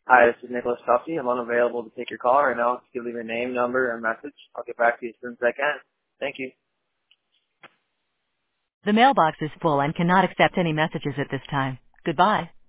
Hi, this is Nicholas Tuffy. I'm unavailable to take your call right now. If you could leave your name, number, or message, I'll get back to you as soon as I can. Thank you. The mailbox is full and cannot accept any messages at this time. Goodbye.